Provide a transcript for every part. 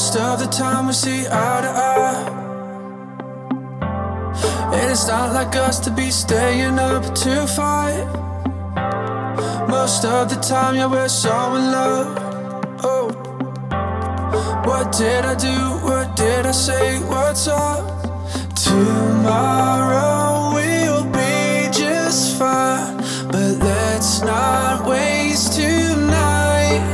Most of the time we see eye to eye, and it's not like us to be staying up to fight. Most of the time, yeah, we're so in love. Oh, what did I do? What did I say? What's up? Tomorrow we'll be just fine, but let's not waste tonight.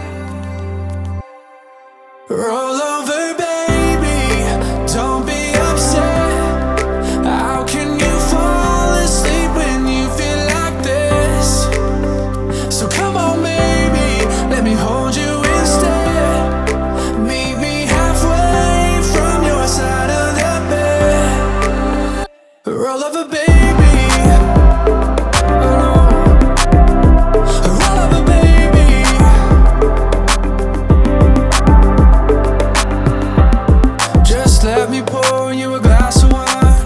Roll over, baby, don't be upset. How can you fall asleep when you feel like this? So come on, baby, let me hold you instead. Meet me halfway from your side of the bed. Roll over, baby. Let me pour you a glass of wine.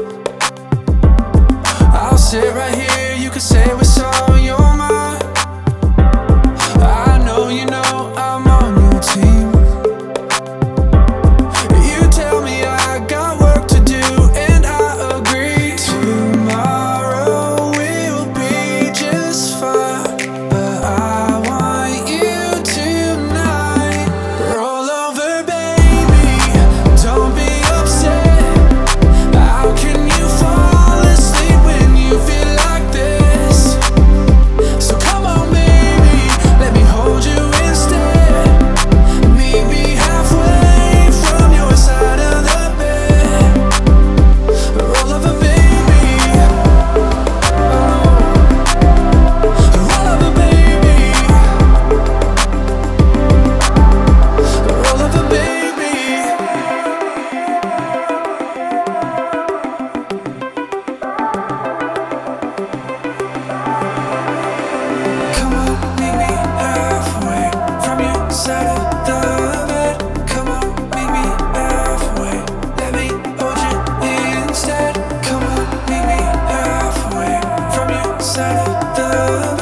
I'll sit right here, you can say what's on your mind. I know you know I'm on your team. You tell me I got work to do, and I agree. Tomorrow we'll be just fine, but I want you tonight. Roll over, baby, don't be upset. How can you fall asleep when you feel like this? So come on, baby, let me hold you instead. Meet me halfway from your side of the bed. Roll over, baby. Roll over, baby. Roll over, baby. Come on, meet me halfway from your side of the bed. Come on, meet me halfway. Let me hold you instead. Come on, meet me halfway from your side of the bed.